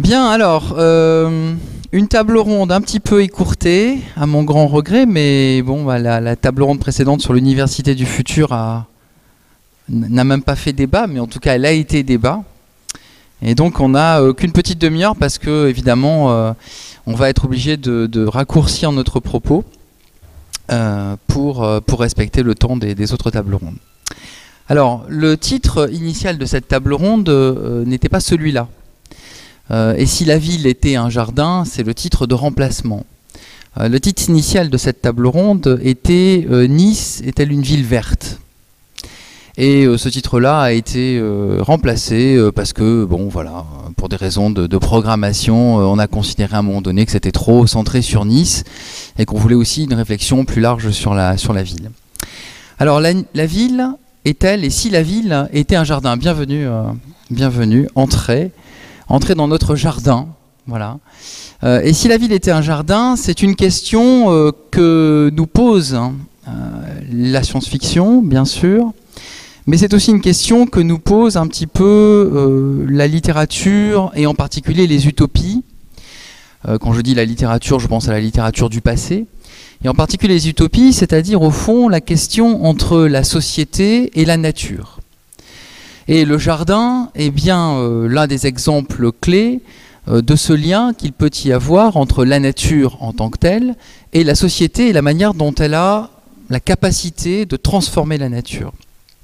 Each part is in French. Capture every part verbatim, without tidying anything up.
Bien, alors, euh, une table ronde un petit peu écourtée, à mon grand regret, mais bon, bah, la, la table ronde précédente sur l'Université du futur a, n'a même pas fait débat, mais en tout cas, elle a été débat. Et donc, on n'a euh, qu'une petite demi-heure parce que, évidemment, euh, on va être obligé de, de raccourcir notre propos euh, pour, euh, pour respecter le temps des, des autres tables rondes. Alors, le titre initial de cette table ronde euh, n'était pas celui-là. Euh, et si la ville était un jardin, c'est le titre de remplacement. Euh, le titre initial de cette table ronde était euh, « Nice est-elle une ville verte ?» Et euh, ce titre-là a été euh, remplacé euh, parce que, bon, voilà, pour des raisons de, de programmation, euh, on a considéré à un moment donné que c'était trop centré sur Nice et qu'on voulait aussi une réflexion plus large sur la, sur la ville. Alors, la, la ville est-elle, et si la ville était un jardin? Bienvenue, euh, bienvenue, entrez. Entrer dans notre jardin, voilà. Euh, et si la ville était un jardin, c'est une question euh, que nous pose hein, euh, la science-fiction, bien sûr, mais c'est aussi une question que nous pose un petit peu euh, la littérature, et en particulier les utopies. Euh, quand je dis la littérature, je pense à la littérature du passé, et en particulier les utopies, c'est-à-dire au fond la question entre la société et la nature. Et le jardin est bien euh, l'un des exemples clés euh, de ce lien qu'il peut y avoir entre la nature en tant que telle et la société et la manière dont elle a la capacité de transformer la nature.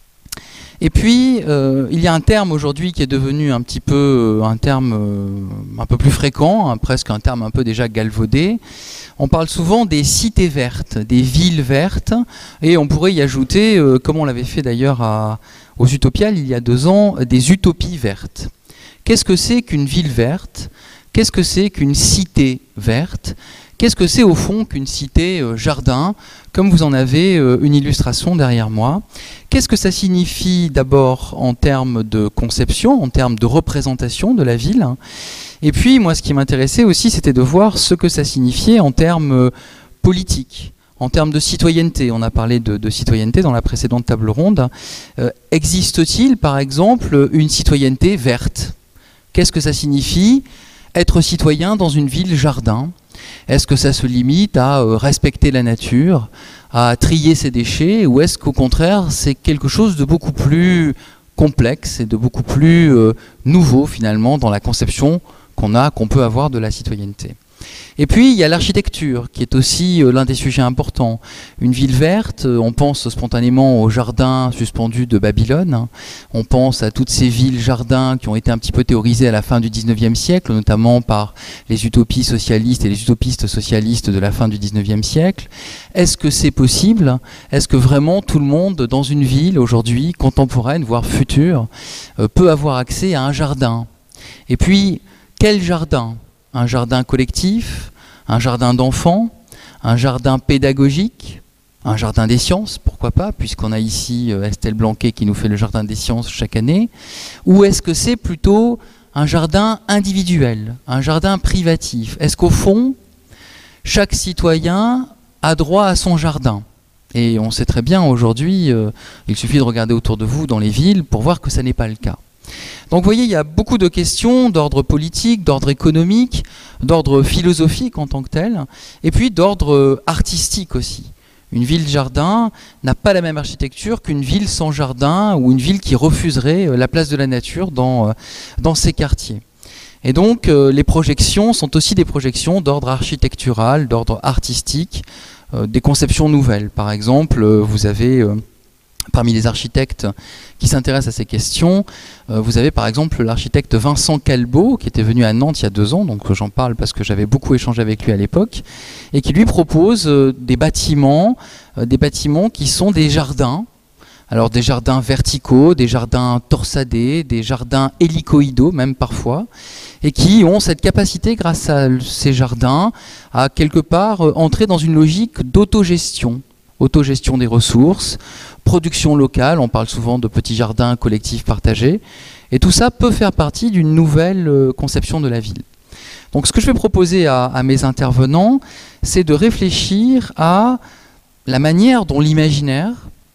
Et puis, euh, il y a un terme aujourd'hui qui est devenu un petit peu euh, un terme euh, un peu plus fréquent, hein, presque un terme un peu déjà galvaudé. On parle souvent des cités vertes, des villes vertes, et on pourrait y ajouter, euh, comme on l'avait fait d'ailleurs à aux Utopiales, il y a deux ans, des utopies vertes. Qu'est-ce que c'est qu'une ville verte? Qu'est-ce que c'est qu'une cité verte? Qu'est-ce que c'est au fond qu'une cité euh, jardin? Comme vous en avez euh, une illustration derrière moi. Qu'est-ce que ça signifie d'abord en termes de conception, en termes de représentation de la ville? Et puis, moi, ce qui m'intéressait aussi, c'était de voir ce que ça signifiait en termes euh, politiques. En termes de citoyenneté, on a parlé de, de citoyenneté dans la précédente table ronde. Euh, existe-t-il, par exemple, une citoyenneté verte? Qu'est-ce que ça signifie être citoyen dans une ville-jardin? Est-ce que ça se limite à euh, respecter la nature, à trier ses déchets, ou est-ce qu'au contraire, c'est quelque chose de beaucoup plus complexe et de beaucoup plus euh, nouveau, finalement, dans la conception qu'on a, qu'on peut avoir de la citoyenneté? Et puis, il y a l'architecture, qui est aussi euh, l'un des sujets importants. Une ville verte, euh, on pense spontanément au jardin suspendu de Babylone. Hein. On pense à toutes ces villes-jardins qui ont été un petit peu théorisées à la fin du dix-neuvième siècle, notamment par les utopies socialistes et les utopistes socialistes de la fin du dix-neuvième siècle. Est-ce que c'est possible? Est-ce que vraiment tout le monde, dans une ville aujourd'hui, contemporaine, voire future, euh, peut avoir accès à un jardin? Et puis, quel jardin? Un jardin collectif, un jardin d'enfants, un jardin pédagogique, un jardin des sciences, pourquoi pas, puisqu'on a ici Estelle Blanquet qui nous fait le jardin des sciences chaque année, ou est-ce que c'est plutôt un jardin individuel, un jardin privatif? Est-ce qu'au fond, chaque citoyen a droit à son jardin? Et on sait très bien aujourd'hui, euh, il suffit de regarder autour de vous dans les villes pour voir que ça n'est pas le cas. Donc vous voyez, il y a beaucoup de questions d'ordre politique, d'ordre économique, d'ordre philosophique en tant que tel, et puis d'ordre artistique aussi. Une ville-jardin n'a pas la même architecture qu'une ville sans jardin ou une ville qui refuserait la place de la nature dans, dans ses quartiers. Et donc euh, les projections sont aussi des projections d'ordre architectural, d'ordre artistique, euh, des conceptions nouvelles. Par exemple, euh, vous avez... Euh, Parmi les architectes qui s'intéressent à ces questions, euh, vous avez par exemple l'architecte Vincent Calbeau, qui était venu à Nantes il y a deux ans, donc j'en parle parce que j'avais beaucoup échangé avec lui à l'époque, et qui lui propose euh, des bâtiments, euh, des bâtiments qui sont des jardins, alors des jardins verticaux, des jardins torsadés, des jardins hélicoïdaux même parfois, et qui ont cette capacité, grâce à ces jardins, à quelque part euh, entrer dans une logique d'autogestion. Autogestion des ressources, production locale, on parle souvent de petits jardins collectifs partagés, et tout ça peut faire partie d'une nouvelle euh, conception de la ville. Donc ce que je vais proposer à, à mes intervenants, c'est de réfléchir à la manière dont l'imaginaire,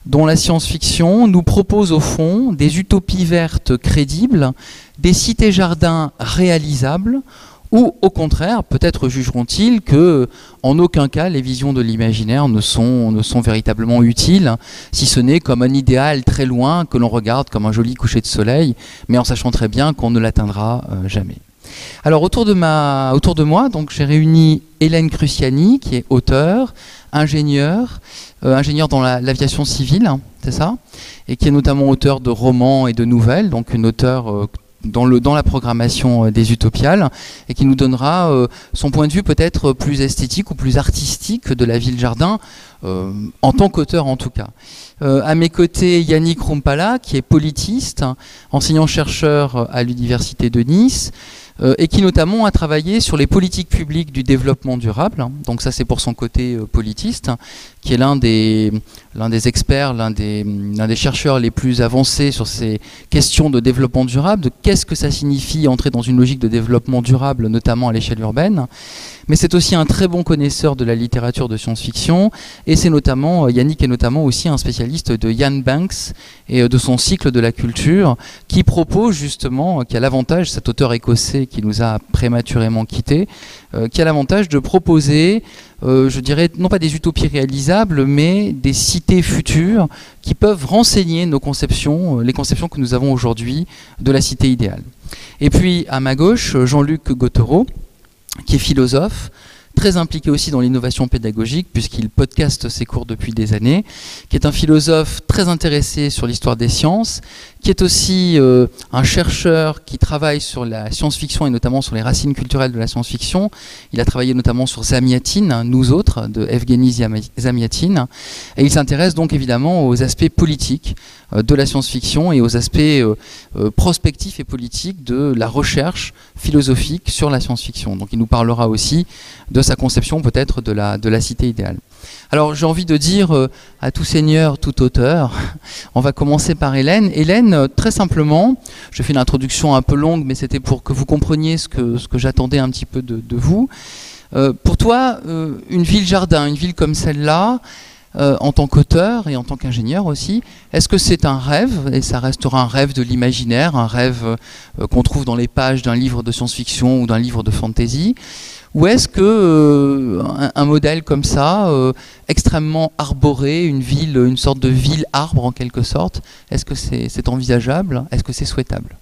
dont la science-fiction nous propose au fond des utopies vertes crédibles, des cités-jardins réalisables, ou au contraire, peut-être jugeront-ils que en aucun cas les visions de l'imaginaire ne sont, ne sont véritablement utiles, si ce n'est comme un idéal très loin que l'on regarde comme un joli coucher de soleil, mais en sachant très bien qu'on ne l'atteindra euh, jamais. Alors autour de, ma, autour de moi, donc, j'ai réuni Hélène Cruciani, qui est auteure, ingénieure, euh, ingénieure dans l'aviation civile, hein, c'est ça, et qui est notamment auteure de romans et de nouvelles, donc une auteure euh, Dans, le, dans la programmation des Utopiales, et qui nous donnera euh, son point de vue peut-être plus esthétique ou plus artistique de la ville-jardin, euh, en tant qu'auteur en tout cas. Euh, à mes côtés, Yannick Rumpala, qui est politiste, enseignant-chercheur à l'Université de Nice, euh, et qui notamment a travaillé sur les politiques publiques du développement durable. Donc ça, c'est pour son côté euh, politiste, qui est l'un des, l'un des experts, l'un des, l'un des chercheurs les plus avancés sur ces questions de développement durable, de qu'est-ce que ça signifie entrer dans une logique de développement durable, notamment à l'échelle urbaine. Mais c'est aussi un très bon connaisseur de la littérature de science-fiction, et c'est notamment, Yannick est notamment aussi un spécialiste de Ian Banks et de son cycle de la culture, qui propose justement, qui a l'avantage, cet auteur écossais qui nous a prématurément quittés, euh, qui a l'avantage de proposer, euh, je dirais, non pas des utopies réalisables, mais des cités futures qui peuvent renseigner nos conceptions, les conceptions que nous avons aujourd'hui de la cité idéale. Et puis, à ma gauche, Jean-Luc Gautereau, qui est philosophe, très impliqué aussi dans l'innovation pédagogique, puisqu'il podcaste ses cours depuis des années, qui est un philosophe très intéressé sur l'histoire des sciences, qui est aussi euh, un chercheur qui travaille sur la science-fiction et notamment sur les racines culturelles de la science-fiction. Il a travaillé notamment sur Zamiatine, Nous autres, de Evgeny Zamiatine, et il s'intéresse donc évidemment aux aspects politiques euh, de la science-fiction et aux aspects euh, euh, prospectifs et politiques de la recherche philosophique sur la science-fiction. Donc il nous parlera aussi de sa conception peut-être de la, de la cité idéale. Alors j'ai envie de dire euh, à tout seigneur, tout auteur, on va commencer par Hélène. Hélène, euh, très simplement, je fais une introduction un peu longue, mais c'était pour que vous compreniez ce que, ce que j'attendais un petit peu de, de vous. Euh, pour toi, euh, une ville-jardin, une ville comme celle-là, euh, en tant qu'auteur et en tant qu'ingénieur aussi, est-ce que c'est un rêve, et ça restera un rêve de l'imaginaire, un rêve euh, qu'on trouve dans les pages d'un livre de science-fiction ou d'un livre de fantasy? Ou est-ce que euh, un, un modèle comme ça, euh, extrêmement arboré, une ville, une sorte de ville arbre en quelque sorte, est-ce que c'est c'est envisageable? Est-ce que c'est souhaitable?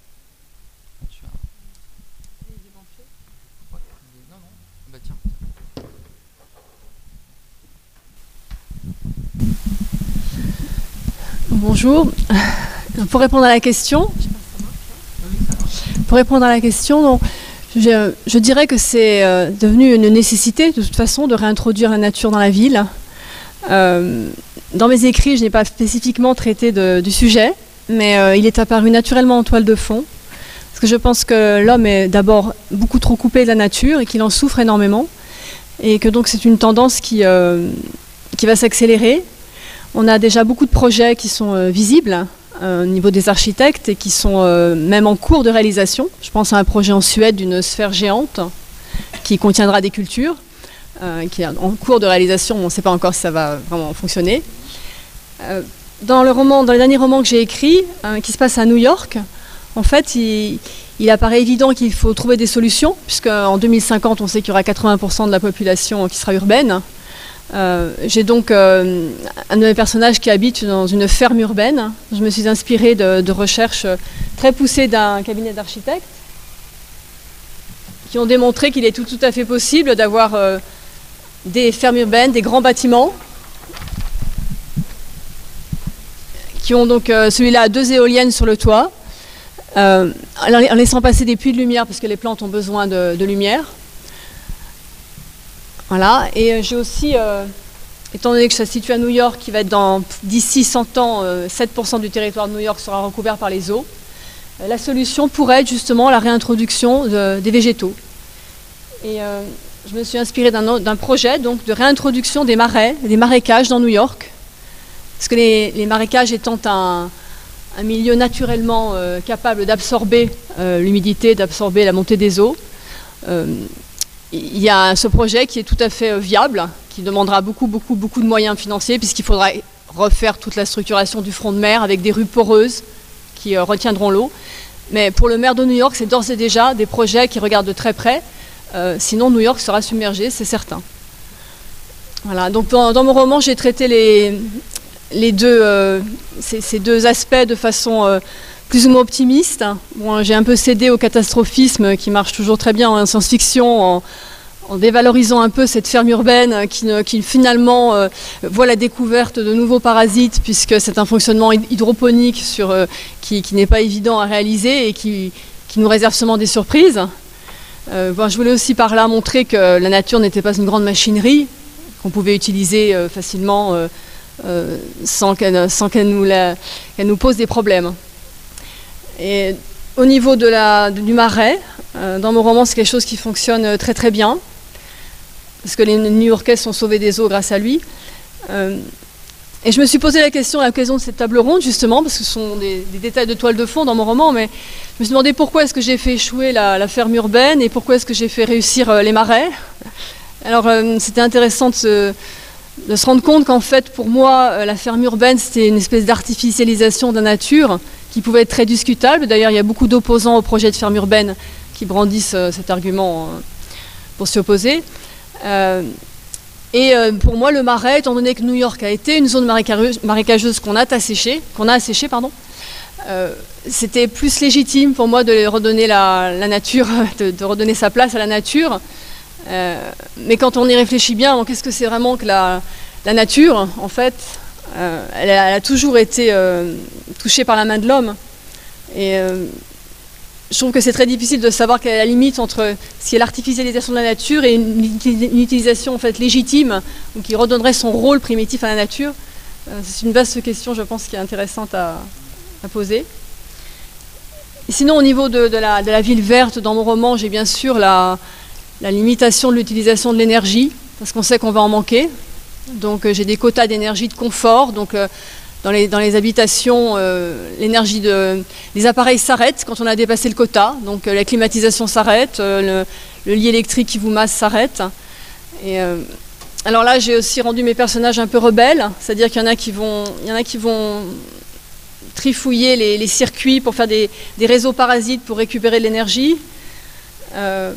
Bonjour. Pour répondre à la question, pour répondre à la question, donc, Je, je dirais que c'est euh, devenu une nécessité, de toute façon, de réintroduire la nature dans la ville. Euh, dans mes écrits, je n'ai pas spécifiquement traité de, du sujet, mais euh, il est apparu naturellement en toile de fond, parce que je pense que l'homme est d'abord beaucoup trop coupé de la nature et qu'il en souffre énormément, et que donc c'est une tendance qui, euh, qui va s'accélérer. On a déjà beaucoup de projets qui sont euh, visibles, au niveau des architectes et qui sont euh, même en cours de réalisation. Je pense à un projet en Suède d'une sphère géante qui contiendra des cultures, euh, qui est en cours de réalisation. On ne sait pas encore si ça va vraiment fonctionner. Euh, dans, le roman, dans les derniers romans que j'ai écrits, euh, qui se passent à New York, en fait, il, il apparaît évident qu'il faut trouver des solutions, puisqu'en deux mille cinquante, on sait qu'il y aura quatre-vingts pour cent de la population qui sera urbaine. Euh, j'ai donc euh, un de mes personnages qui habite dans une ferme urbaine. Je me suis inspirée de, de recherches très poussées d'un cabinet d'architectes qui ont démontré qu'il est tout, tout à fait possible d'avoir euh, des fermes urbaines, des grands bâtiments qui ont donc euh, celui-là deux éoliennes sur le toit, euh, en laissant passer des puits de lumière parce que les plantes ont besoin de, de lumière. Voilà, et j'ai aussi, euh, étant donné que ça se situe à New York, qui va être dans d'ici cent ans, euh, sept pour cent du territoire de New York sera recouvert par les eaux, euh, la solution pourrait être justement la réintroduction de, des végétaux. Et euh, je me suis inspirée d'un, d'un projet donc, de réintroduction des marais, des marécages dans New York, parce que les, les marécages étant un, un milieu naturellement euh, capable d'absorber euh, l'humidité, d'absorber la montée des eaux, euh, il y a ce projet qui est tout à fait viable, qui demandera beaucoup, beaucoup, beaucoup de moyens financiers, puisqu'il faudra refaire toute la structuration du front de mer avec des rues poreuses qui euh, retiendront l'eau. Mais pour le maire de New York, c'est d'ores et déjà des projets qui regardent de très près. Euh, sinon, New York sera submergé, c'est certain. Voilà, donc dans, dans mon roman, j'ai traité les, les deux, euh, ces, ces deux aspects de façon euh, plus ou moins optimiste. Bon, j'ai un peu cédé au catastrophisme qui marche toujours très bien en science-fiction, en, en dévalorisant un peu cette ferme urbaine qui, ne, qui finalement euh, voit la découverte de nouveaux parasites, puisque c'est un fonctionnement hydroponique sur, euh, qui, qui n'est pas évident à réaliser et qui, qui nous réserve seulement des surprises. Euh, bon, je voulais aussi par là montrer que la nature n'était pas une grande machinerie, qu'on pouvait utiliser euh, facilement euh, euh, sans qu'elle sans qu'elle nous, la, qu'elle nous pose des problèmes. Et au niveau de la, du marais, euh, dans mon roman, c'est quelque chose qui fonctionne très très bien, parce que les New-Yorkais sont sauvés des eaux grâce à lui. Euh, et je me suis posé la question à l'occasion de cette table ronde, justement, parce que ce sont des, des détails de toile de fond dans mon roman, mais je me suis demandé pourquoi est-ce que j'ai fait échouer la, la ferme urbaine et pourquoi est-ce que j'ai fait réussir euh, les marais. Alors euh, c'était intéressant de se, de se rendre compte qu'en fait, pour moi, euh, la ferme urbaine, c'était une espèce d'artificialisation de la nature qui pouvait être très discutable. D'ailleurs, il y a beaucoup d'opposants au projet de ferme urbaine qui brandissent euh, cet argument euh, pour s'y opposer. Euh, et euh, pour moi, le marais, étant donné que New York a été une zone marécageuse, marécageuse qu'on a asséchée, qu'on a asséchée, pardon, euh, c'était plus légitime pour moi de redonner la, la nature, de, de redonner sa place à la nature. Euh, mais quand on y réfléchit bien, qu'est-ce que c'est vraiment que la, la nature, en fait, euh, elle, a, elle a toujours été euh, touchée par la main de l'homme. Et euh, je trouve que c'est très difficile de savoir quelle est la limite entre ce qui est l'artificialisation de la nature et une, une utilisation en fait légitime, ou qui redonnerait son rôle primitif à la nature. Euh, c'est une vaste question, je pense, qui est intéressante à, à poser. Et sinon, au niveau de, de, la, de la ville verte, dans mon roman, j'ai bien sûr la... la limitation de l'utilisation de l'énergie, parce qu'on sait qu'on va en manquer. Donc euh, j'ai des quotas d'énergie de confort. Donc euh, dans, les, dans les habitations, euh, l'énergie de, les appareils s'arrêtent quand on a dépassé le quota. Donc euh, la climatisation s'arrête, euh, le, le lit électrique qui vous masse s'arrête. Et euh, alors là, j'ai aussi rendu mes personnages un peu rebelles, c'est-à-dire qu'il y en a qui vont, il y en a qui vont trifouiller les, les circuits pour faire des, des réseaux parasites pour récupérer de l'énergie. Euh,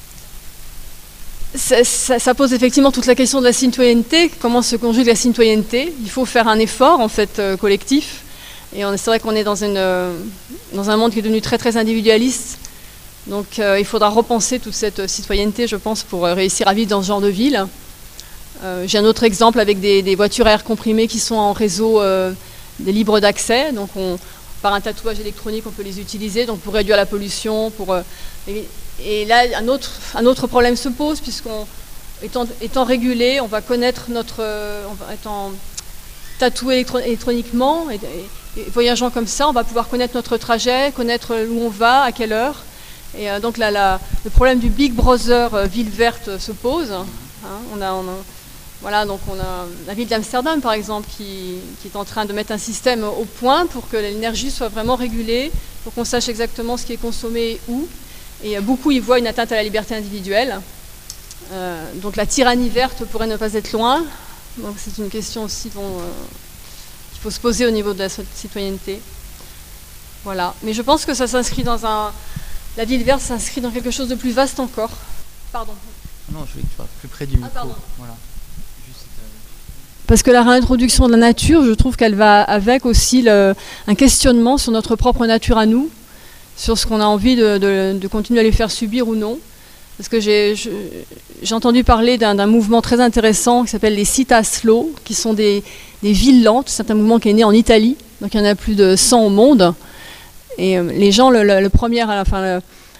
Ça, ça, ça pose effectivement toute la question de la citoyenneté. Comment se conjugue la citoyenneté? Il faut faire un effort en fait euh, collectif. Et c'est vrai qu'on est dans, une, euh, dans un monde qui est devenu très très individualiste. Donc euh, il faudra repenser toute cette citoyenneté, je pense, pour euh, réussir à vivre dans ce genre de ville. Euh, J'ai un autre exemple avec des, des voitures à air comprimé qui sont en réseau euh, des libres d'accès. Donc on, par un tatouage électronique, on peut les utiliser donc pour réduire la pollution, pour euh, et, Et là, un autre, un autre problème se pose, puisqu'on, étant, étant régulé, on va connaître notre... On va, étant tatoué électro électroniquement, et, et, et voyageant comme ça, on va pouvoir connaître notre trajet, connaître où on va, à quelle heure. Et euh, donc là, la, le problème du Big Brother euh, ville verte se pose. Hein, on a, on a, voilà, donc on a la ville d'Amsterdam, par exemple, qui, qui est en train de mettre un système au point pour que l'énergie soit vraiment régulée, pour qu'on sache exactement ce qui est consommé et où. Et beaucoup y voient une atteinte à la liberté individuelle. Euh, donc la tyrannie verte pourrait ne pas être loin. Donc c'est une question aussi bon, euh, qu'il faut se poser au niveau de la citoyenneté. Voilà. Mais je pense que ça s'inscrit dans un... La ville verte s'inscrit dans quelque chose de plus vaste encore. Pardon. Non, je voulais que tu sois plus près du micro. Ah, pardon. Voilà. Juste, euh... Parce que la réintroduction de la nature, je trouve qu'elle va avec aussi le, un questionnement sur notre propre nature à nous, sur ce qu'on a envie de, de, de continuer à les faire subir ou non. Parce que j'ai entendu parler d'un mouvement très intéressant qui s'appelle les città slow, qui sont des, des villes lentes. C'est un mouvement qui est né en Italie, donc il y en a plus de cent au monde. Et euh, les gens, le, le, le premier, enfin, le, euh,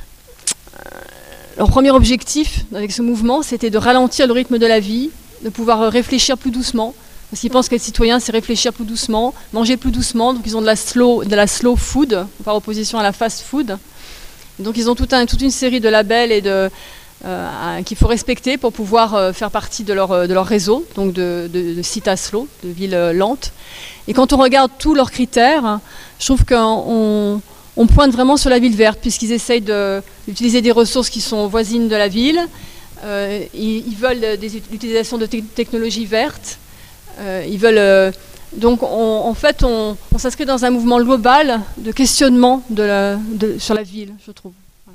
leur premier objectif avec ce mouvement, c'était de ralentir le rythme de la vie, de pouvoir réfléchir plus doucement. Parce qu'ils pensent qu'être citoyen, c'est réfléchir plus doucement, manger plus doucement. Donc ils ont de la slow, de la slow food, par opposition à la fast food. Et donc ils ont tout un, toute une série de labels et de, euh, qu'il faut respecter pour pouvoir euh, faire partie de leur, de leur réseau, donc de, de, de città slow, de villes euh, lentes. Et quand on regarde tous leurs critères, je trouve qu'on on pointe vraiment sur la ville verte, puisqu'ils essayent d'utiliser des ressources qui sont voisines de la ville. Euh, ils, ils veulent l'utilisation de te technologies vertes. Euh, ils veulent euh, Donc on, en fait, on, on s'inscrit dans un mouvement global de questionnement de la, de, sur la ville, je trouve.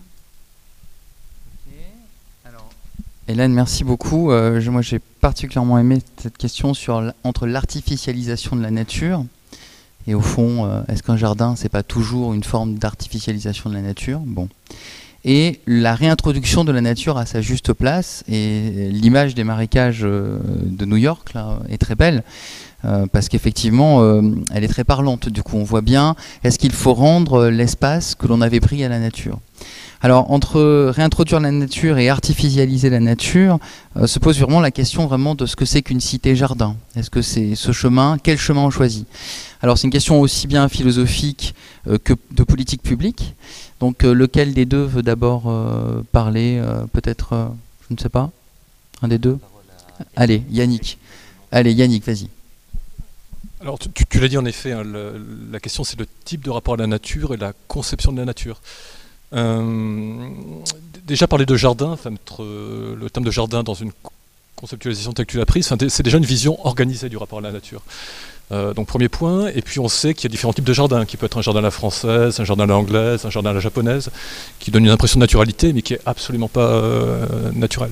Hélène, merci beaucoup. Euh, je, moi, j'ai particulièrement aimé cette question sur entre l'artificialisation de la nature et au fond, euh, est-ce qu'un jardin, c'est pas toujours une forme d'artificialisation de la nature? Bon. Et la réintroduction de la nature à sa juste place. Et l'image des marécages euh, de New York là, est très belle. Euh, parce qu'effectivement, euh, elle est très parlante. Du coup, on voit bien, est-ce qu'il faut rendre l'espace que l'on avait pris à la nature? Alors, entre réintroduire la nature et artificialiser la nature, euh, se pose vraiment la question vraiment de ce que c'est qu'une cité-jardin. Est-ce que c'est ce chemin? Quel chemin on choisit? Alors, c'est une question aussi bien philosophique euh, que de politique publique. Donc, euh, lequel des deux veut d'abord euh, parler euh, Peut-être, euh, je ne sais pas, un des deux? Allez, Yannick. Allez, Yannick, vas-y. Alors, tu, tu l'as dit en effet, hein, le, la question c'est le type de rapport à la nature et la conception de la nature. Euh, déjà parler de jardin, enfin, mettre euh, le terme de jardin dans une conceptualisation telle que tu l'as prise, enfin, c'est déjà une vision organisée du rapport à la nature. Euh, donc premier point, et puis on sait qu'il y a différents types de jardins, qui peut être un jardin à la française, un jardin à la anglaise, un jardin à la japonaise, qui donne une impression de naturalité, mais qui est absolument pas euh, naturel.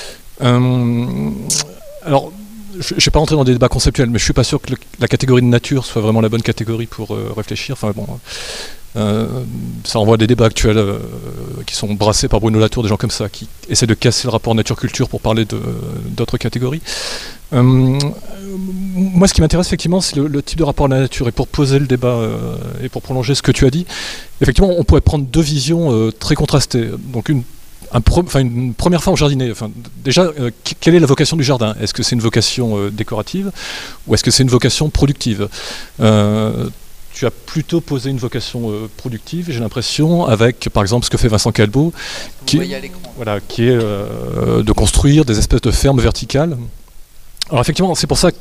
Euh, alors, je ne vais pas rentrer dans des débats conceptuels, mais je ne suis pas sûr que le, la catégorie de nature soit vraiment la bonne catégorie pour euh, réfléchir. Enfin bon, euh, ça renvoie à des débats actuels euh, qui sont brassés par Bruno Latour, des gens comme ça, qui essaient de casser le rapport nature-culture pour parler d'autres catégories. Euh, moi, ce qui m'intéresse effectivement, c'est le, le type de rapport à la nature. Et pour poser le débat euh, et pour prolonger ce que tu as dit, effectivement, on pourrait prendre deux visions euh, très contrastées. Donc une Un pro, enfin, une première forme jardinier. Enfin, déjà, euh, quelle est la vocation du jardin? Est-ce que c'est une vocation euh, décorative ou est-ce que c'est une vocation productive? euh, Tu as plutôt posé une vocation euh, productive, j'ai l'impression, avec par exemple ce que fait Vincent Calbeau, qui, voilà, qui est euh, de construire des espèces de fermes verticales. Alors effectivement, c'est pour ça que...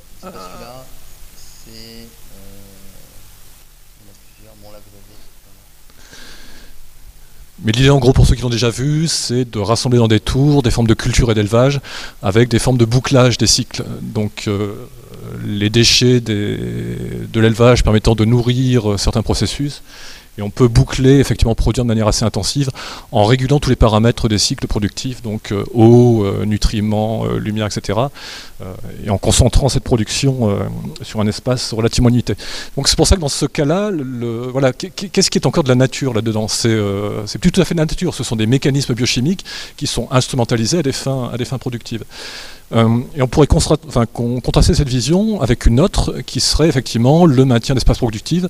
Mais l'idée en gros pour ceux qui l'ont déjà vu, c'est de rassembler dans des tours des formes de culture et d'élevage avec des formes de bouclage des cycles. Donc euh, les déchets des, de l'élevage permettant de nourrir certains processus. Et on peut boucler, effectivement produire de manière assez intensive en régulant tous les paramètres des cycles productifs, donc euh, eau, euh, nutriments, euh, lumière, et cetera. Euh, et en concentrant cette production euh, sur un espace relativement limité. Donc c'est pour ça que dans ce cas-là, le, voilà, qu'est-ce qui est encore de la nature là-dedans? C'est euh, plus tout à fait de la nature, ce sont des mécanismes biochimiques qui sont instrumentalisés à des fins, à des fins productives. Euh, et on pourrait enfin, contraster cette vision avec une autre qui serait effectivement le maintien d'espaces productifs.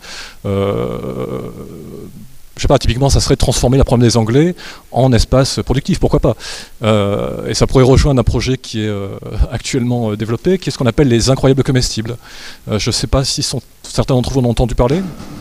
Euh, je sais pas, typiquement ça serait transformer la promenade des Anglais en espace productif, pourquoi pas. Euh, et ça pourrait rejoindre un projet qui est euh, actuellement euh, développé, qui est ce qu'on appelle les incroyables comestibles. Euh, je ne sais pas si sont, certains d'entre vous en ont entendu parler.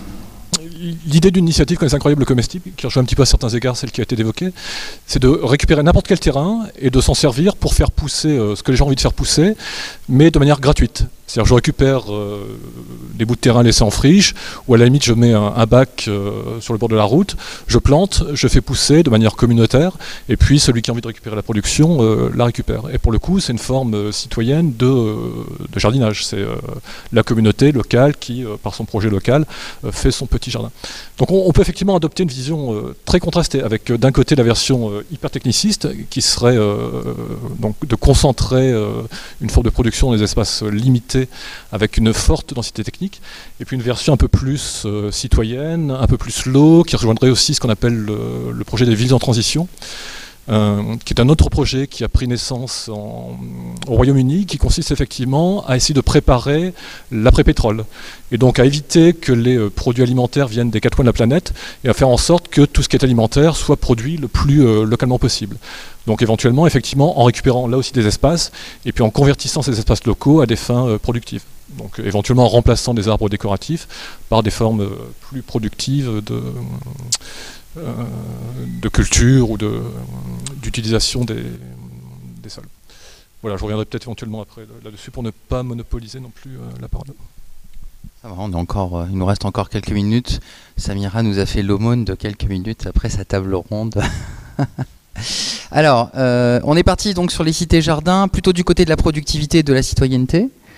L'idée d'une initiative comme les incroyables comestibles, qui rejoint un petit peu à certains égards celle qui a été évoquée, c'est de récupérer n'importe quel terrain et de s'en servir pour faire pousser euh, ce que les gens ont envie de faire pousser, mais de manière gratuite. C'est-à-dire je récupère euh, des bouts de terrain laissés en friche, ou à la limite je mets un, un bac euh, sur le bord de la route, je plante, je fais pousser de manière communautaire, et puis celui qui a envie de récupérer la production euh, la récupère. Et pour le coup, c'est une forme euh, citoyenne de, euh, de jardinage. C'est euh, la communauté locale qui, euh, par son projet local, euh, fait son petit jardin. Donc on, on peut effectivement adopter une vision euh, très contrastée, avec euh, d'un côté la version euh, hyper techniciste, qui serait euh, donc de concentrer euh, une forme de production dans des espaces euh, limités, avec une forte densité technique, et puis une version un peu plus euh, citoyenne, un peu plus slow, qui rejoindrait aussi ce qu'on appelle le, le projet des villes en transition, euh, qui est un autre projet qui a pris naissance en, au Royaume-Uni, qui consiste effectivement à essayer de préparer l'après-pétrole, et donc à éviter que les euh, produits alimentaires viennent des quatre coins de la planète, et à faire en sorte que tout ce qui est alimentaire soit produit le plus euh, localement possible. Donc éventuellement, effectivement, en récupérant là aussi des espaces, et puis en convertissant ces espaces locaux à des fins euh, productives. Donc éventuellement en remplaçant des arbres décoratifs par des formes euh, plus productives de, euh, de culture ou d'utilisation des, des sols. Voilà, je reviendrai peut-être éventuellement après là-dessus pour ne pas monopoliser non plus euh, la parole. Ça va, on est encore, euh, il nous reste encore quelques minutes. Samira nous a fait l'aumône de quelques minutes après sa table ronde. Alors, euh, on est parti donc sur les cités-jardins, plutôt du côté de la productivité et de la citoyenneté.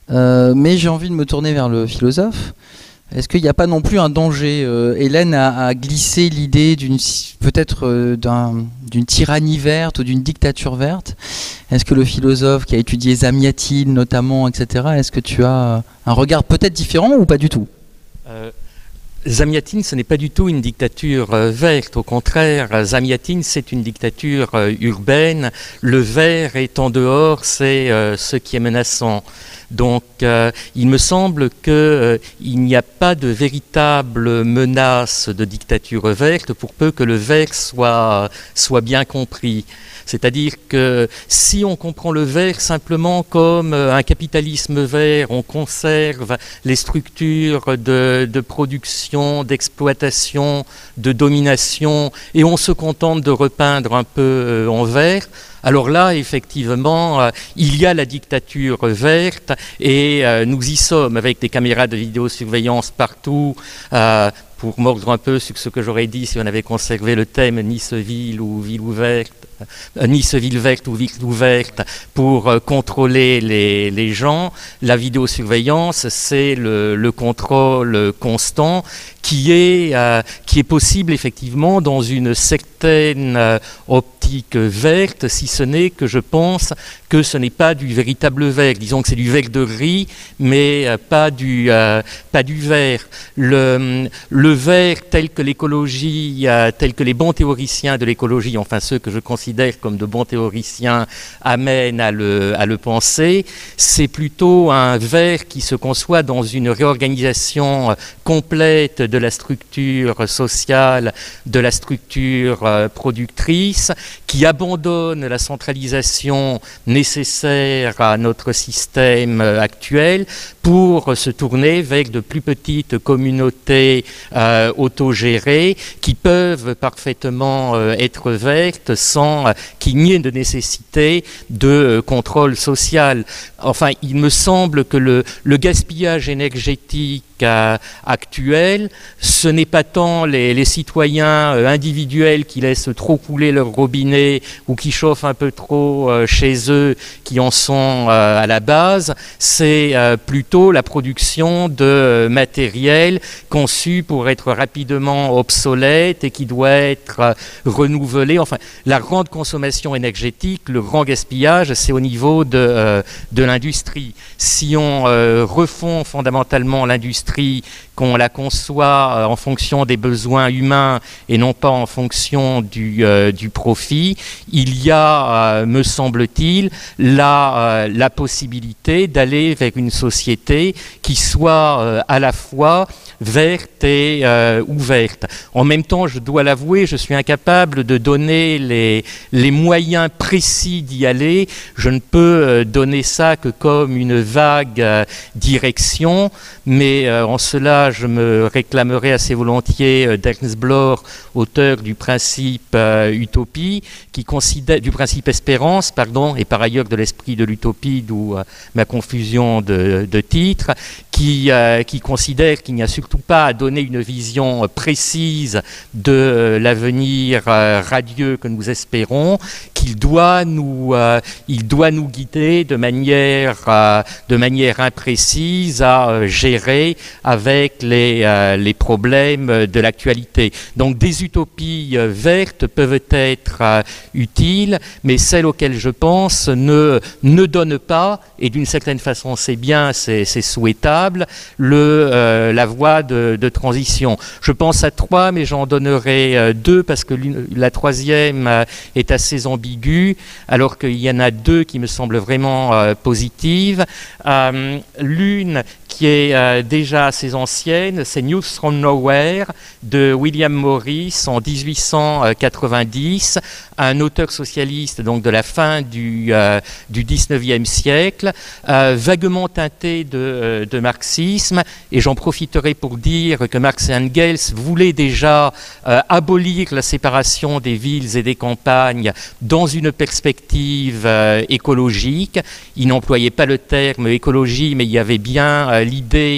Euh, mais j'ai envie de me tourner vers le philosophe. Est-ce qu'il n'y a pas non plus un danger euh, Hélène a, a glissé l'idée d'une peut-être euh, d'un, d'une tyrannie verte ou d'une dictature verte. Est-ce que le philosophe qui a étudié Zamiatine notamment, et cetera, est-ce que tu as un regard peut-être différent ou pas du tout? euh... Zamiatine, ce n'est pas du tout une dictature euh, verte. Au contraire, Zamiatine, c'est une dictature euh, urbaine. Le vert est en dehors, c'est euh, ce qui est menaçant. Donc, euh, il me semble qu'il euh, n'y a pas de véritable menace de dictature verte pour peu que le vert soit, soit bien compris. C'est-à-dire que si on comprend le vert simplement comme un capitalisme vert, on conserve les structures de, de production, d'exploitation, de domination, et on se contente de repeindre un peu en vert, alors là, effectivement, euh, il y a la dictature verte et euh, nous y sommes avec des caméras de vidéosurveillance partout. Euh, pour mordre un peu sur ce que j'aurais dit si on avait conservé le thème Nice-Ville ou Ville ouverte, euh, Nice-Ville verte ou Ville ouverte, pour euh, contrôler les, les gens. La vidéosurveillance, c'est le, le contrôle constant qui est, euh, qui est possible effectivement dans une certaine euh, optique verte, si ce n'est que je pense que ce n'est pas du véritable vert. Disons que c'est du vert de riz, mais euh, pas, du, euh, pas du vert. Le, le vert tel que l'écologie, euh, tel que les bons théoriciens de l'écologie, enfin ceux que je considère comme de bons théoriciens, amènent à le, à le penser, c'est plutôt un vert qui se conçoit dans une réorganisation complète de la structure sociale, de la structure euh, productrice, qui abandonne la centralisation nécessaire à notre système actuel pour se tourner vers de plus petites communautés euh, autogérées qui peuvent parfaitement euh, être vertes sans euh, qu'il n'y ait de nécessité de euh, contrôle social. Enfin, il me semble que le, le gaspillage énergétique euh, actuel, ce n'est pas tant les, les citoyens euh, individuels qui laissent trop couler leur robinet ou qui chauffent un peu trop euh, chez eux qui en sont euh, à la base, c'est euh, plutôt la production de euh, matériel conçu pour être rapidement obsolète et qui doit être euh, renouvelé. Enfin, la grande consommation énergétique, le grand gaspillage, c'est au niveau de, euh, de l'industrie. Si on euh, refond fondamentalement l'industrie, qu'on la conçoit euh, en fonction des besoins humains et non pas en fonction du, euh, du profit, il y a, euh, me semble-t-il, la, euh, la possibilité d'aller vers une société qui soit euh, à la fois verte et euh, ouverte. En même temps, je dois l'avouer, je suis incapable de donner les, les moyens précis d'y aller. Je ne peux euh, donner ça que comme une vague euh, direction, mais euh, en cela, je me réclamerai assez volontiers euh, d'Ernst Bloch, auteur du principe euh, utopie, qui considère, du principe espérance, pardon, et par ailleurs de l'esprit de l'utopie, d'où euh, ma confusion de, de titres, qui, euh, qui considère qu'il n'y a surtout pas à donner une vision précise de euh, l'avenir euh, radieux que nous espérons, qu'il doit nous, euh, il doit nous guider de manière, euh, de manière imprécise à euh, gérer avec les, euh, les problèmes de l'actualité. Donc des utopies euh, vertes peuvent être euh, utiles, mais celles auxquelles je pense ne, ne donnent pas, et d'une certaine façon c'est bien, c'est, c'est souhaitable, le, euh, la voie de, de transition. Je pense à trois, mais j'en donnerai euh, deux parce que la troisième euh, est assez ambiguë, alors qu'il y en a deux qui me semblent vraiment euh, positives. Euh, l'une qui est euh, déjà assez ancienne, c'est News from Nowhere de William Morris en dix-huit cent quatre-vingt-dix, un auteur socialiste donc de la fin du, euh, du dix-neuvième siècle, euh, vaguement teinté de, euh, de marxisme, et j'en profiterai pour dire que Marx et Engels voulaient déjà euh, abolir la séparation des villes et des campagnes dans une perspective euh, écologique. Ils n'employaient pas le terme écologie, mais il y avait bien euh, l'idée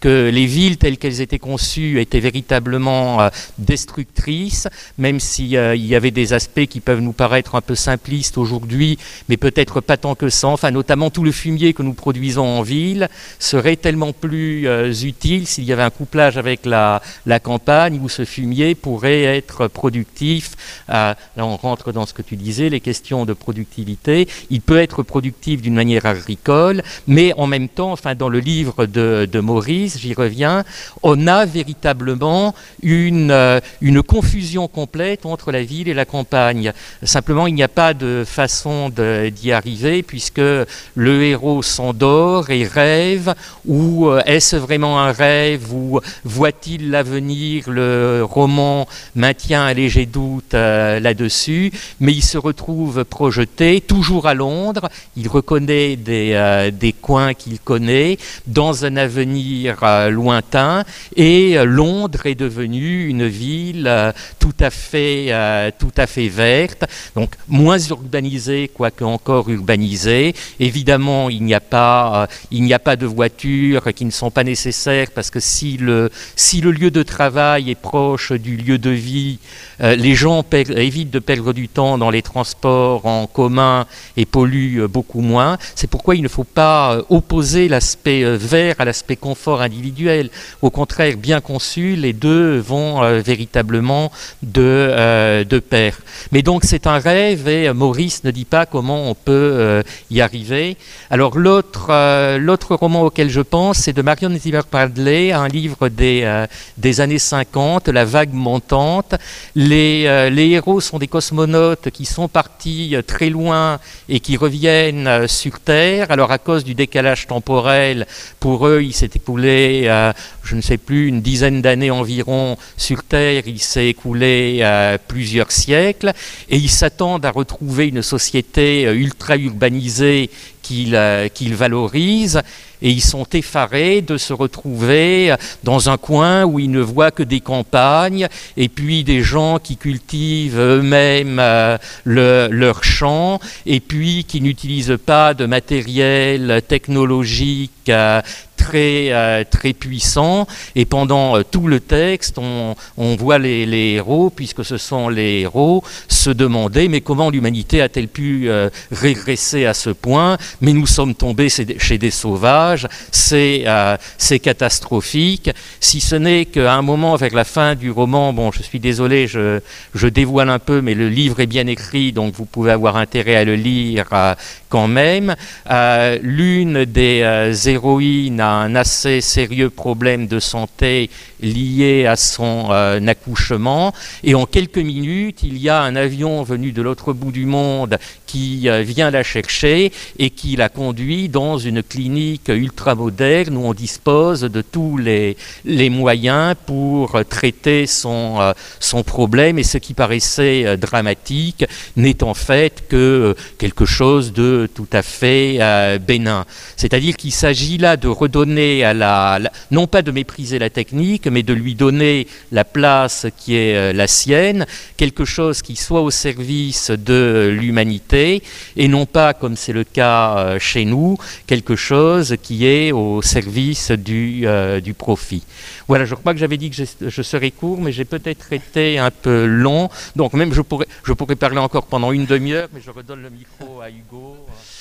que les villes telles qu'elles étaient conçues étaient véritablement euh, destructrices, même s'il euh, y avait des aspects qui peuvent nous paraître un peu simplistes aujourd'hui, mais peut-être pas tant que ça. Enfin, notamment tout le fumier que nous produisons en ville serait tellement plus euh, utile s'il y avait un couplage avec la, la campagne où ce fumier pourrait être productif. Euh, là, on rentre dans ce que tu disais, les questions de productivité. Il peut être productif d'une manière agricole, mais en même temps, enfin, dans le livre de, de Maurice, j'y reviens, on a véritablement une, euh, une confusion complète entre la ville et la campagne. Simplement, il n'y a pas de façon de, d'y arriver, puisque le héros s'endort et rêve, ou euh, est-ce vraiment un rêve, ou voit-il l'avenir? Le roman maintient un léger doute euh, là-dessus, mais il se retrouve projeté, toujours à Londres, il reconnaît des, euh, des coins qu'il connaît, dans un avenir euh, lointain, et euh, Londres est devenue une ville euh, tout à fait, euh, tout à fait verte, donc moins urbanisée, quoique encore urbanisée. Évidemment, il n'y a pas, euh, il n'y a pas de voitures qui ne sont pas nécessaires, parce que si le, si le lieu de travail est proche du lieu de vie, euh, les gens per- évitent de perdre du temps dans les transports en commun et polluent euh, beaucoup moins. C'est pourquoi il ne faut pas euh, opposer l'aspect euh, vert à l'aspect confort individuel. Au contraire, bien conçus, les deux vont euh, véritablement de, euh, de pair. Mais donc c'est un rêve, et euh, Maurice ne dit pas comment on peut euh, y arriver. Alors l'autre, euh, l'autre roman auquel je pense, c'est de Marion Zimmer Bradley, un livre des, euh, des années cinquante, La vague montante. Les, euh, les héros sont des cosmonautes qui sont partis euh, très loin et qui reviennent euh, sur Terre. Alors à cause du décalage temporel, pour eux, il s'est écoulé, euh, je ne sais plus, une dizaine d'années environ sur Terre. Il s'est écoulé euh, plusieurs siècles, et ils s'attendent à retrouver une société euh, ultra urbanisée qu'ils euh, qu'ils valorisent, et ils sont effarés de se retrouver dans un coin où ils ne voient que des campagnes, et puis des gens qui cultivent eux-mêmes euh, le, leur champ, et puis qui n'utilisent pas de matériel technologique euh, très, euh, très puissant. Et pendant euh, tout le texte, on, on voit les, les héros, puisque ce sont les héros, se demander mais comment l'humanité a-t-elle pu euh, régresser à ce point? Mais nous sommes tombés chez des sauvages, c'est, euh, c'est catastrophique. Si ce n'est qu'à un moment, vers la fin du roman, bon, je suis désolé, je, je dévoile un peu, mais le livre est bien écrit, donc vous pouvez avoir intérêt à le lire euh, quand même. Euh, l'une des euh, héroïnes a un assez sérieux problème de santé lié à son euh, accouchement, et en quelques minutes, il y a un avion venu de l'autre bout du monde qui euh, vient la chercher et qui la conduit dans une clinique ultramoderne où on dispose de tous les, les moyens pour euh, traiter son, euh, son problème, et ce qui paraissait euh, dramatique n'est en fait que euh, quelque chose de tout à fait euh, bénin. C'est-à-dire qu'il s'agit là de redonner à la, la, non pas de mépriser la technique, mais de lui donner la place qui est euh, la sienne, quelque chose qui soit au service de l'humanité, et non pas, comme c'est le cas euh, chez nous, quelque chose qui est au service du, euh, du profit. Voilà, je crois que j'avais dit que je, je serais court, mais j'ai peut-être été un peu long, donc même je pourrais, je pourrais parler encore pendant une demi-heure, mais je redonne le micro à Hugo.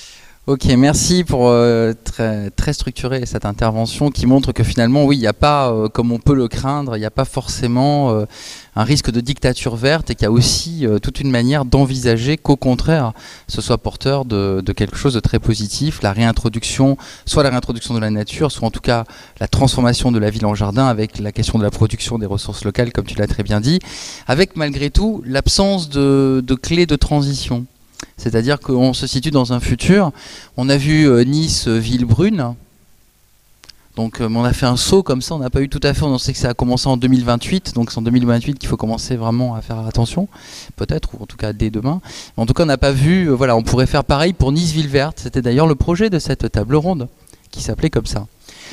Ok, merci pour euh, très, très structurer cette intervention qui montre que finalement, oui, il n'y a pas, euh, comme on peut le craindre, il n'y a pas forcément euh, un risque de dictature verte, et qu'il y a aussi euh, toute une manière d'envisager qu'au contraire, ce soit porteur de, de quelque chose de très positif, la réintroduction, soit la réintroduction de la nature, soit en tout cas la transformation de la ville en jardin, avec la question de la production des ressources locales, comme tu l'as très bien dit, avec malgré tout l'absence de, de clés de transition. C'est-à-dire qu'on se situe dans un futur. On a vu euh, Nice, euh, ville brune. Donc euh, on a fait un saut comme ça, on n'a pas eu tout à fait, on sait que ça a commencé en deux mille vingt-huit, donc c'est en deux mille vingt-huit qu'il faut commencer vraiment à faire attention, peut-être, ou en tout cas dès demain. En tout cas, on n'a pas vu, euh, voilà, on pourrait faire pareil pour Nice, ville verte. C'était d'ailleurs le projet de cette table ronde, qui s'appelait comme ça.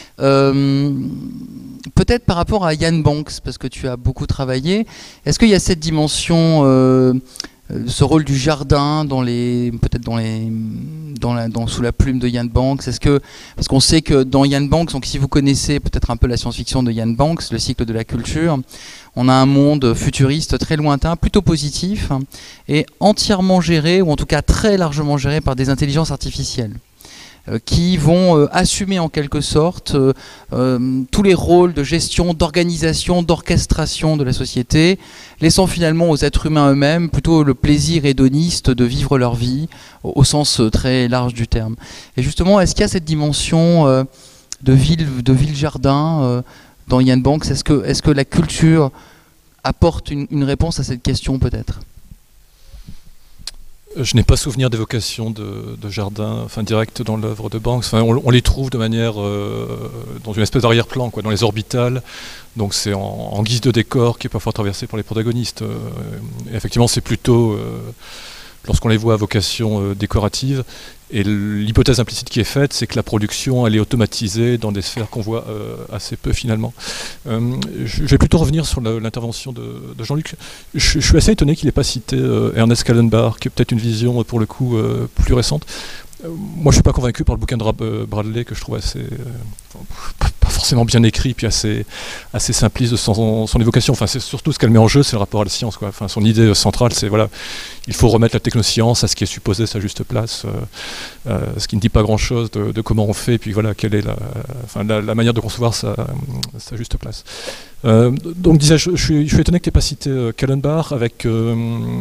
Euh, peut-être par rapport à Yann Banks, parce que tu as beaucoup travaillé, est-ce qu'il y a cette dimension... Euh, ce rôle du jardin dans les peut-être dans les dans la, dans, sous la plume de Ian Banks? Est-ce que, parce qu'on sait que dans Ian Banks, donc si vous connaissez peut-être un peu la science-fiction de Ian Banks, le cycle de la culture, on a un monde futuriste très lointain, plutôt positif, et entièrement géré, ou en tout cas très largement géré par des intelligences artificielles, qui vont euh, assumer en quelque sorte euh, euh, tous les rôles de gestion, d'organisation, d'orchestration de la société, laissant finalement aux êtres humains eux-mêmes plutôt le plaisir hédoniste de vivre leur vie, au, au sens euh, très large du terme. Et justement, est-ce qu'il y a cette dimension euh, de ville, de ville-jardin euh, dans Ian Banks? Est-ce que, est-ce que la culture apporte une, une réponse à cette question peut-être? Je n'ai pas souvenir d'évocation de, de jardin, enfin direct dans l'œuvre de Banks. Enfin, on, on les trouve de manière euh, dans une espèce d'arrière-plan, quoi, dans les orbitales. Donc c'est en, en guise de décor qui est parfois traversé par les protagonistes. Euh, et effectivement, c'est plutôt euh, lorsqu'on les voit à vocation euh, décorative. Et l'hypothèse implicite qui est faite, c'est que la production, elle est automatisée dans des sphères qu'on voit euh, assez peu finalement. Euh, je vais plutôt revenir sur l'intervention de, de Jean-Luc. Je, je suis assez étonné qu'il n'ait pas cité euh, Ernest Callenbach, qui est peut-être une vision pour le coup euh, plus récente. Euh, moi, je ne suis pas convaincu par le bouquin de euh, Bradley, que je trouve assez... Euh, pas forcément bien écrit, puis assez, assez simpliste de son, son évocation. Enfin, c'est surtout ce qu'elle met en jeu, c'est le rapport à la science, quoi. Enfin, son idée centrale, c'est voilà, il faut remettre la technoscience à ce qui est supposé sa juste place, euh, euh, ce qui ne dit pas grand-chose de, de comment on fait, et puis voilà, quelle est la, enfin, la, la manière de concevoir sa, sa juste place. Euh, donc, disais-je, je suis, je suis étonné que tu n'aies pas cité euh, Callenbach avec euh,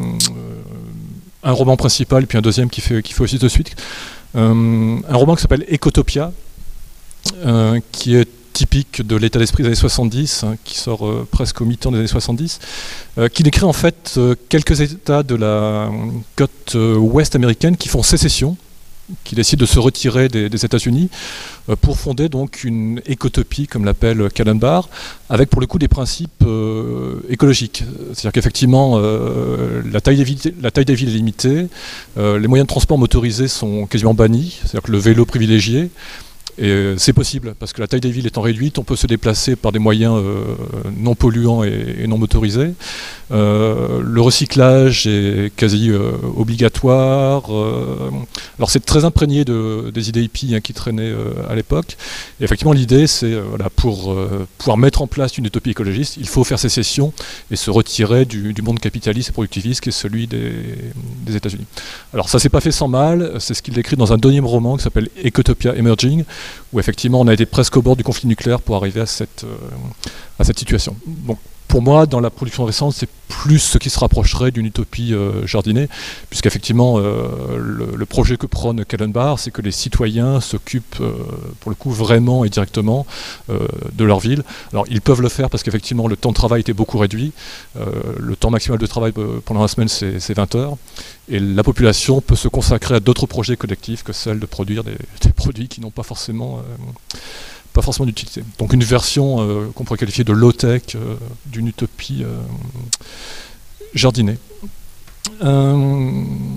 euh, un roman principal, puis un deuxième qui fait, qui fait aussi de suite. Euh, un roman qui s'appelle Ecotopia, euh, qui est typique de l'état d'esprit des années soixante-dix, hein, qui sort euh, presque au mi-temps des années soixante-dix, euh, qui décrit en fait euh, quelques États de la côte euh, ouest américaine qui font sécession, qui décident de se retirer des, des États-Unis euh, pour fonder donc une écotopie, comme l'appelle Callenbach, avec pour le coup des principes euh, écologiques. C'est-à-dire qu'effectivement, euh, la, taille des villes, la taille des villes est limitée, euh, les moyens de transport motorisés sont quasiment bannis, c'est-à-dire que le vélo privilégié. Et c'est possible, parce que la taille des villes étant réduite, on peut se déplacer par des moyens euh, non polluants et, et non motorisés. Euh, le recyclage est quasi euh, obligatoire. Euh, alors c'est très imprégné de, des idées hippies hein, qui traînaient euh, à l'époque. Et effectivement, l'idée, c'est euh, voilà, pour euh, pouvoir mettre en place une utopie écologiste, il faut faire sécession et se retirer du, du monde capitaliste et productiviste qui est celui des, des États-Unis. Alors ça s'est pas fait sans mal, c'est ce qu'il décrit dans un deuxième roman qui s'appelle Ecotopia Emerging, où effectivement on a été presque au bord du conflit nucléaire pour arriver à cette, euh, à cette situation. Donc pour moi, dans la production récente, c'est plus ce qui se rapprocherait d'une utopie euh, jardinée, puisqu'effectivement euh, le, le projet que prône Callenbach, c'est que les citoyens s'occupent euh, pour le coup vraiment et directement euh, de leur ville. Alors ils peuvent le faire parce qu'effectivement le temps de travail était beaucoup réduit, euh, le temps maximal de travail euh, pendant la semaine c'est vingt heures, et la population peut se consacrer à d'autres projets collectifs que celle de produire des, des produits qui n'ont pas forcément... Euh, pas forcément d'utilité. Donc une version euh, qu'on pourrait qualifier de low-tech euh, d'une utopie euh, jardinée. Euh,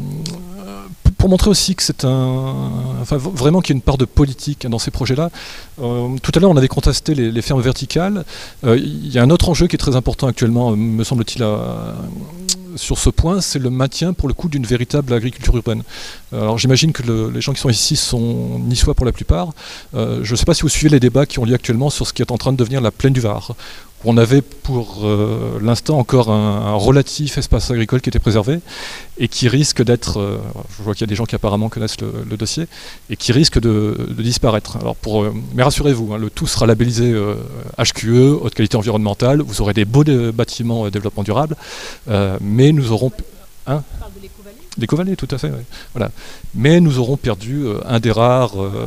pour montrer aussi que c'est un... Enfin, vraiment qu'il y a une part de politique hein, dans ces projets-là. Euh, tout à l'heure, on avait contrasté les, les fermes verticales. Euh, il y a un autre enjeu qui est très important actuellement, me semble-t-il, à... sur ce point, c'est le maintien pour le coup d'une véritable agriculture urbaine. Alors j'imagine que le, les gens qui sont ici sont niçois pour la plupart. Euh, je ne sais pas si vous suivez les débats qui ont lieu actuellement sur ce qui est en train de devenir la plaine du Var, où on avait pour euh, l'instant encore un, un relatif espace agricole qui était préservé et qui risque d'être, euh, je vois qu'il y a des gens qui apparemment connaissent le, le dossier, et qui risque de, de disparaître. Alors pour, euh, mais rassurez-vous, hein, le tout sera labellisé euh, H Q E, haute qualité environnementale, vous aurez des beaux de, bâtiments euh, développement durable, euh, mais nous aurons... Hein, on parle de l'éco-vallée. L'éco-vallée, tout à fait, oui. Voilà. Mais nous aurons perdu euh, un des rares... Euh,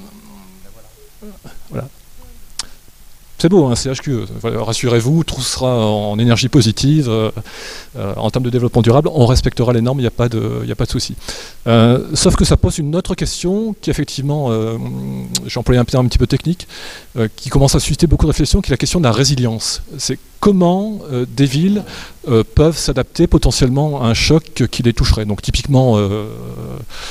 voilà. C'est beau, hein, c'est H Q E. Voilà, rassurez-vous, tout sera en énergie positive, euh, euh, en termes de développement durable, on respectera les normes, il n'y a pas de, il n'y a pas de souci. Euh, sauf que ça pose une autre question qui effectivement, euh, j'ai employé un terme un petit peu technique, euh, qui commence à susciter beaucoup de réflexions, qui est la question de la résilience. C'est comment euh, des villes euh, peuvent s'adapter potentiellement à un choc qui les toucherait. Donc typiquement, euh,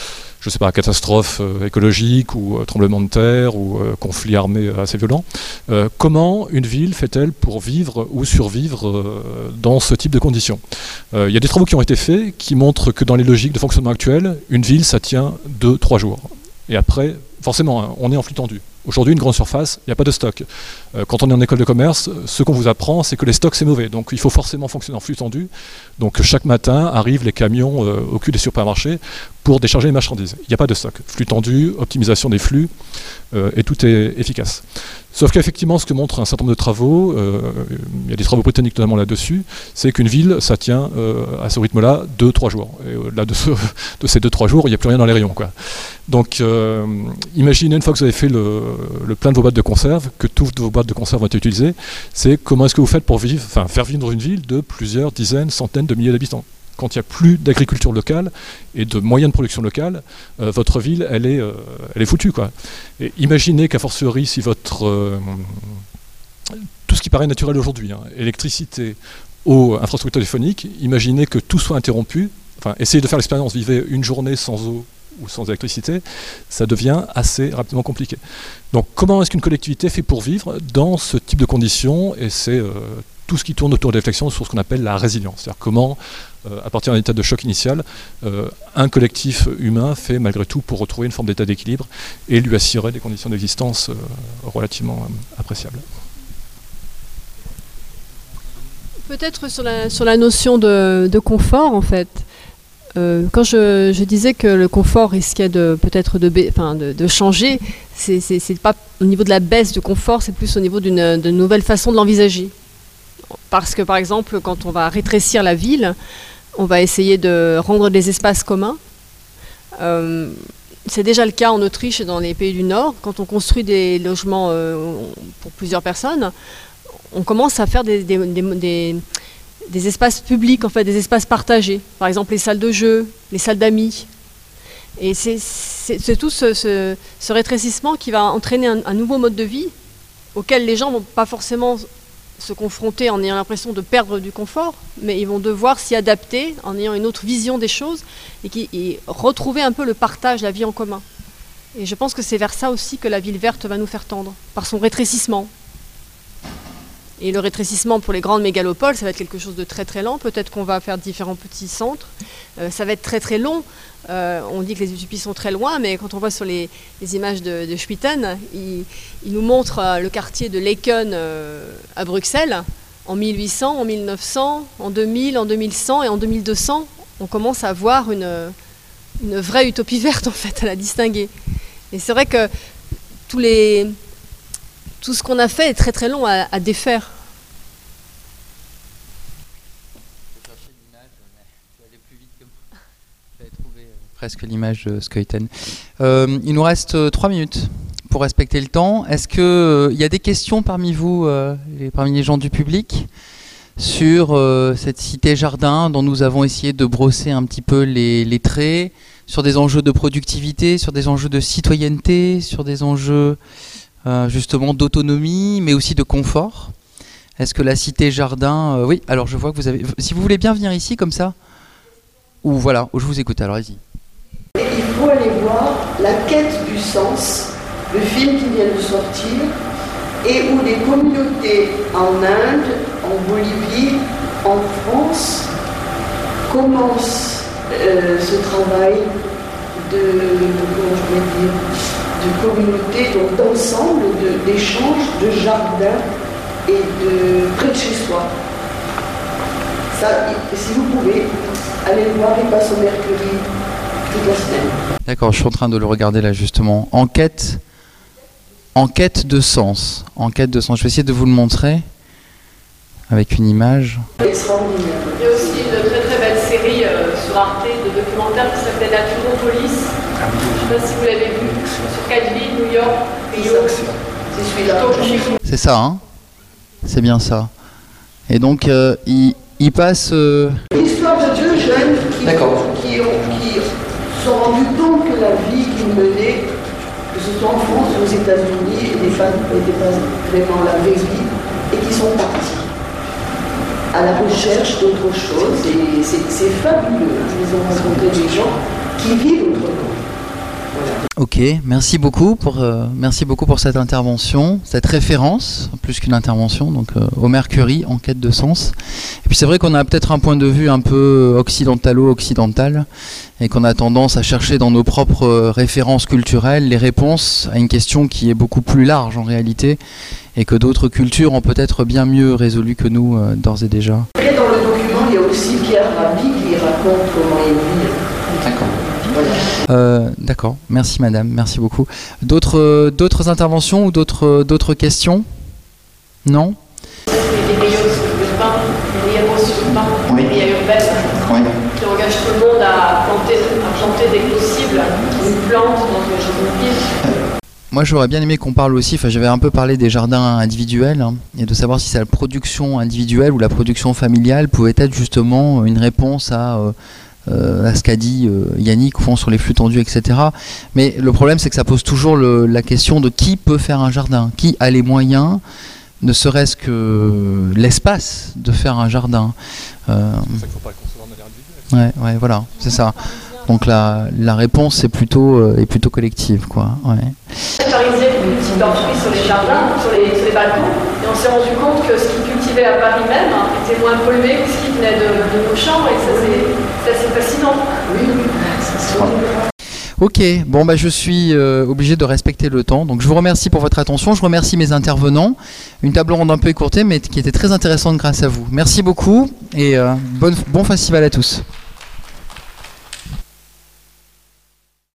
je sais pas, catastrophe euh, écologique ou euh, tremblement de terre ou euh, conflit armé assez violent. Euh, comment une ville fait-elle pour vivre ou survivre euh, dans ce type de conditions? Il euh, y a des travaux qui ont été faits qui montrent que dans les logiques de fonctionnement actuelles, une ville, ça tient deux trois jours. Et après, forcément, hein, on est en flux tendu. Aujourd'hui, une grande surface, il n'y a pas de stock. Euh, quand on est en école de commerce, ce qu'on vous apprend, c'est que les stocks, c'est mauvais. Donc il faut forcément fonctionner en flux tendu. Donc chaque matin, arrivent les camions euh, au cul des supermarchés pour décharger les marchandises. Il n'y a pas de stock. Flux tendu, optimisation des flux, euh, et tout est efficace. Sauf qu'effectivement, ce que montrent un certain nombre de travaux, euh, il y a des travaux britanniques notamment là-dessus, c'est qu'une ville, ça tient euh, à ce rythme-là deux trois jours. Et au-delà de, ce, de ces deux trois jours, il n'y a plus rien dans les rayons, quoi. Donc euh, imaginez une fois que vous avez fait le, le plein de vos boîtes de conserve, que toutes vos boîtes de conserve ont été utilisées, c'est comment est-ce que vous faites pour vivre, enfin, faire vivre une ville de plusieurs dizaines, centaines de milliers d'habitants. Quand il n'y a plus d'agriculture locale et de moyens de production locale, euh, votre ville, elle est, euh, elle est foutue, quoi. Et imaginez qu'à fortiori, si votre... Euh, tout ce qui paraît naturel aujourd'hui, hein, électricité, eau, infrastructure téléphonique, imaginez que tout soit interrompu. Enfin, essayez de faire l'expérience, vivez une journée sans eau ou sans électricité, ça devient assez rapidement compliqué. Donc comment est-ce qu'une collectivité fait pour vivre dans ce type de conditions? Et c'est euh, tout ce qui tourne autour de la réflexion sur ce qu'on appelle la résilience. C'est-à-dire comment, euh, à partir d'un état de choc initial, euh, un collectif humain fait malgré tout pour retrouver une forme d'état d'équilibre et lui assurer des conditions d'existence euh, relativement euh, appréciables. Peut-être sur la, sur la notion de, de confort, en fait. Euh, quand je, je disais que le confort risquait de peut-être de, enfin de, de changer, c'est, c'est, c'est pas au niveau de la baisse de confort, c'est plus au niveau d'une, d'une nouvelle façon de l'envisager. Parce que par exemple, quand on va rétrécir la ville, on va essayer de rendre des espaces communs. Euh, c'est déjà le cas en Autriche et dans les pays du Nord. Quand on construit des logements euh, pour plusieurs personnes, on commence à faire des, des, des, des des espaces publics, en fait, des espaces partagés. Par exemple, les salles de jeu, les salles d'amis. Et c'est, c'est, c'est tout ce, ce, ce rétrécissement qui va entraîner un, un nouveau mode de vie auquel les gens ne vont pas forcément se confronter en ayant l'impression de perdre du confort, mais ils vont devoir s'y adapter en ayant une autre vision des choses et, qui, et retrouver un peu le partage, la vie en commun. Et je pense que c'est vers ça aussi que la ville verte va nous faire tendre, par son rétrécissement. Et le rétrécissement pour les grandes mégalopoles, ça va être quelque chose de très très lent. Peut-être qu'on va faire différents petits centres. Euh, ça va être très très long. Euh, on dit que les utopies sont très loin, mais quand on voit sur les, les images de, de Schwitten, il, il nous montre euh, le quartier de Laeken euh, à Bruxelles en mille huit cents, en mille neuf cents, en deux mille, en deux mille cent et en deux mille deux cents. On commence à voir une, une vraie utopie verte, en fait, à la distinguer. Et c'est vrai que tous les... Tout ce qu'on a fait est très très long à, à défaire. Je cherchais l'image, mais tu vas aller plus vite que moi. J'avais trouvé presque l'image de Schuyten. Euh, il nous reste euh, trois minutes pour respecter le temps. Est-ce qu'il euh, y a des questions parmi vous, euh, les, parmi les gens du public, sur euh, cette cité-jardin dont nous avons essayé de brosser un petit peu les, les traits, sur des enjeux de productivité, sur des enjeux de citoyenneté, sur des enjeux... Euh, justement d'autonomie, mais aussi de confort. Est-ce que la cité-jardin... Euh, oui, alors je vois que vous avez... Si vous voulez bien venir ici, comme ça, ou voilà, je vous écoute, alors allez-y. Il faut aller voir La quête du sens, le film qui vient de sortir, et où les communautés en Inde, en Bolivie, en France, commencent euh, ce travail de... comment je vais dire de communauté, donc d'ensemble, de, d'échange, de jardin et de près de chez soi. Ça, si vous pouvez, allez le voir, il passe au mercredi toute la semaine. D'accord, je suis en train de le regarder là justement. Enquête, enquête de sens. Enquête de sens. Je vais essayer de vous le montrer avec une image. Extraordinaire. Il y a aussi une très très belle série euh, sur Arte de documentaires qui s'appelle Naturopolis. Je ne sais pas si vous l'avez vu, sur quatre villes, New York, Rio, c'est celui-là. C'est ça, hein? C'est bien ça. Et donc, euh, il, il passe... Euh... L'histoire de deux jeunes qui, qui, ont, qui se sont rendus compte que la vie qu'ils menaient, que ce soit en France ou aux États-Unis, n'était pas, pas vraiment la vraie vie, et qui sont partis à la recherche d'autre chose. Et c'est, c'est fabuleux. Ils ont rencontré des gens qui vivent autrement. Ok, merci beaucoup pour euh, merci beaucoup pour cette intervention, cette référence plus qu'une intervention, donc euh, au Mercury en quête de sens. Et puis c'est vrai qu'on a peut-être un point de vue un peu occidentalo-occidental et qu'on a tendance à chercher dans nos propres euh, références culturelles les réponses à une question qui est beaucoup plus large en réalité et que d'autres cultures ont peut-être bien mieux résolu que nous euh, d'ores et déjà. Et dans le document, il y a aussi Pierre Rabhi qui raconte comment il vit. D'accord. Euh, D'accord, merci madame, merci beaucoup. D'autres euh, d'autres interventions ou d'autres euh, d'autres questions? Non? Les rayons urbains, les rayons urbains, Oui. les rayons urbaines, Oui. qui engagent tout le monde à planter, à planter dès que possible une plante dans une ville. Moi j'aurais bien aimé qu'on parle aussi, enfin j'avais un peu parlé des jardins individuels hein, et de savoir si c'est la production individuelle ou la production familiale pouvait être justement une réponse à... Euh, Euh, à ce qu'a dit euh, Yannick au fond sur les flux tendus, et cetera. Mais le problème c'est que ça pose toujours le, la question de qui peut faire un jardin, qui a les moyens, ne serait-ce que l'espace de faire un jardin. Euh, C'est pour ça qu'il ne faut pas le concevoir de manière individuelle. ouais, ouais, voilà, c'est ça. Donc la, la réponse est plutôt, euh, est plutôt collective, quoi. Ouais. Les Parisiens qui cultivent leurs fruits sur les jardins, sur les, sur les balcons, et on s'est rendu compte que ce qu'ils cultivaient à Paris même était moins pollué que ce qui venait de, de nos champs, et ça c'est assez fascinant. Oui, Ok, bon bah je suis euh, obligé de respecter le temps, donc je vous remercie pour votre attention, je remercie mes intervenants, une table ronde un peu écourtée mais qui était très intéressante grâce à vous. Merci beaucoup et euh, bonne, bon festival à tous.